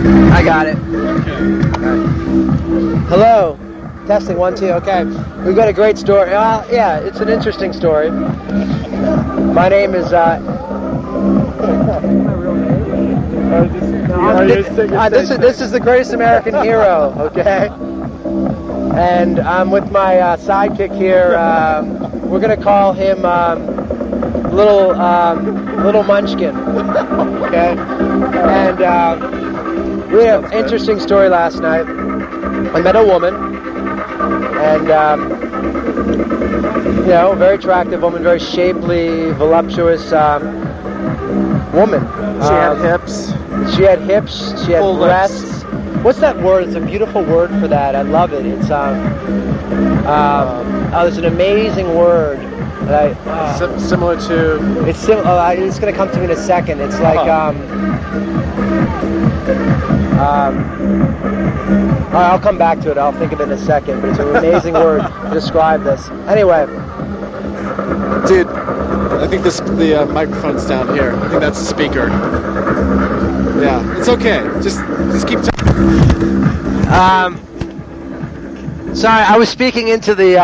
I got it. Hello. Testing 1, 2. Okay. We've got a great story. Yeah, it's an interesting story. My name is. This is the Greatest American Hero. Okay. And I'm with my sidekick here. We're gonna call him Little Munchkin. Okay. And we had an interesting story last night. I met a woman, and very attractive woman, very shapely, voluptuous woman. She had hips. She had hips. She had Full breasts. lips. What's that word? It's a beautiful word for that. I love it. It's there's an amazing word. Similar to. It's it's going to come to me in a second. It's like I'll come back to it. I'll think of it in a second. But it's an amazing word to describe this. Anyway, dude, I think the microphone's down here. I think that's the speaker. Yeah, it's okay. Just keep talking. Sorry, I was speaking into the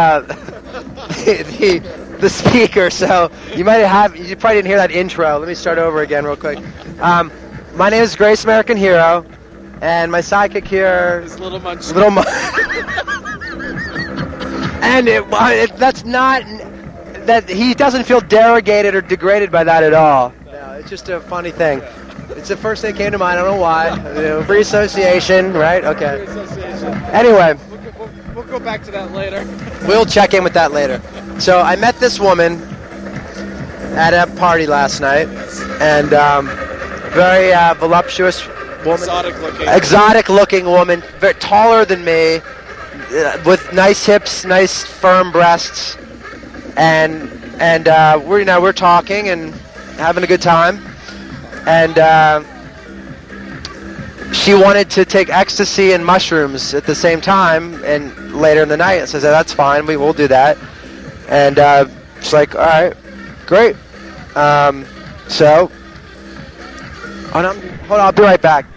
the speaker, so you probably didn't hear that intro. Let me start over again real quick. My name is Greatest American Hero, and my sidekick here is Little Munchkin. And that's not that he doesn't feel derogated or degraded by that at all. No, it's just a funny thing. It's the first thing that came to mind. I don't know why. Free association, right? Okay. Free association. Anyway. We'll go back to that later. We'll check in with that later. So I met this woman at a party last night, and very voluptuous woman. Exotic looking woman, very taller than me, with nice hips, nice firm breasts, and we're talking and having a good time. And she wanted to take ecstasy and mushrooms at the same time, and later in the night, I said, that's fine, we will do that. And she's like, all right, great. Hold on, I'll be right back.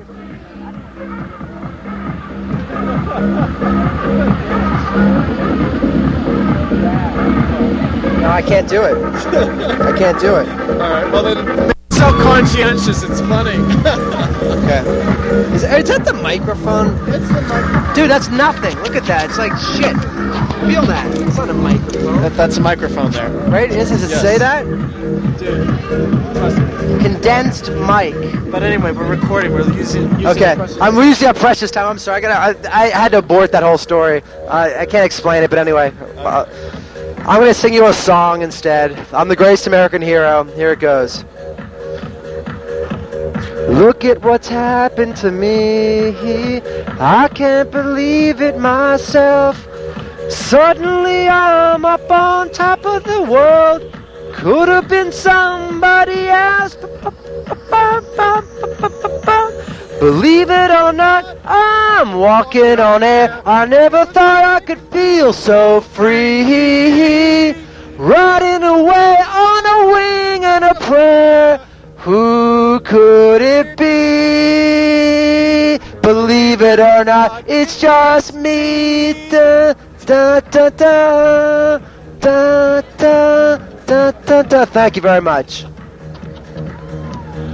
No, I can't do it. I can't do it. All right, well then. So conscientious, it's funny. Okay. Is that the microphone? It's the microphone. Dude, that's nothing. Look at that. It's like shit. Feel that. It's not a microphone. That's a microphone there. Right? Does it say that? Dude, trust me. Condensed mic. But anyway, we're recording. We're using okay. I'm using up precious time. I'm sorry. I had to abort that whole story. I can't explain it, but anyway. I'm going to sing you a song instead. I'm the Greatest American Hero. Here it goes. Look at what's happened to me. I can't believe it myself. Suddenly I'm up on top of the world. Could have been somebody else. Believe it or not, I'm walking on air. I never thought I could feel so free. Riding away on a wing and a prayer. Who could it be? Believe it or not, it's just me. Da, da, da, da, da, da, da, da, da. Thank you very much.